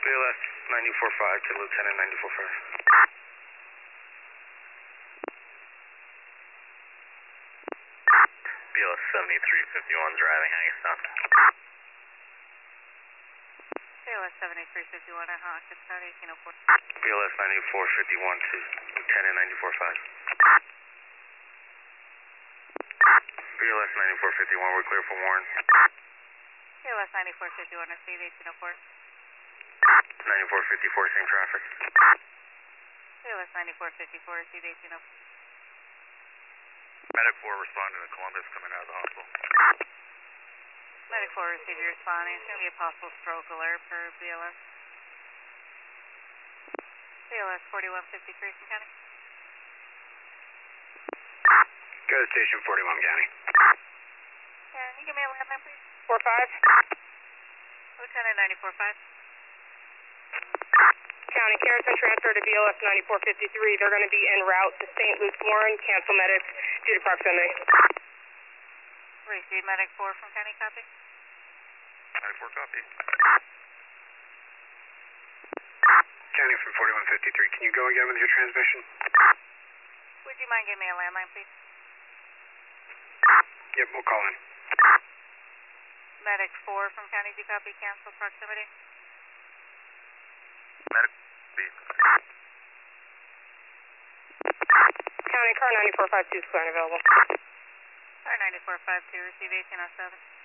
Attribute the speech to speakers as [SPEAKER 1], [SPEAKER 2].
[SPEAKER 1] BLS 945 to Lieutenant 945.
[SPEAKER 2] BLS 7351 driving Hangstown.
[SPEAKER 3] BLS 7351 at Hawkins County 1804.
[SPEAKER 1] BLS 9451 to Lieutenant 945. BLS 9451, we're clear for Warren.
[SPEAKER 3] BLS 9451 at Steve 1804.
[SPEAKER 1] 9454, same traffic.
[SPEAKER 3] BLS 9454 at Steve 1804.
[SPEAKER 2] Medic 4 responding to Columbus coming out of the hospital.
[SPEAKER 3] Medic 4 received your responding. It's going to be a possible stroke alert for BLS. BLS 4153 from County.
[SPEAKER 2] Go to station 41 County.
[SPEAKER 3] Can you give me a landline, please?
[SPEAKER 4] 45.
[SPEAKER 3] Lieutenant 945.
[SPEAKER 4] County Care's been transferred to BLS 9453. They're going to be en route to St. Luke's Warren. Cancel medics due to proximity.
[SPEAKER 3] Receive Medic 4 from County, copy.
[SPEAKER 2] 94 copy. County from 4153, can you go again with your transmission?
[SPEAKER 3] Would you mind giving me a landline, please?
[SPEAKER 2] Yep, we'll call in.
[SPEAKER 3] Medic 4 from County, do you copy? Cancel proximity.
[SPEAKER 2] Medic B.
[SPEAKER 4] County car 9452 is clear and available.
[SPEAKER 3] Car 9452, receive 1807.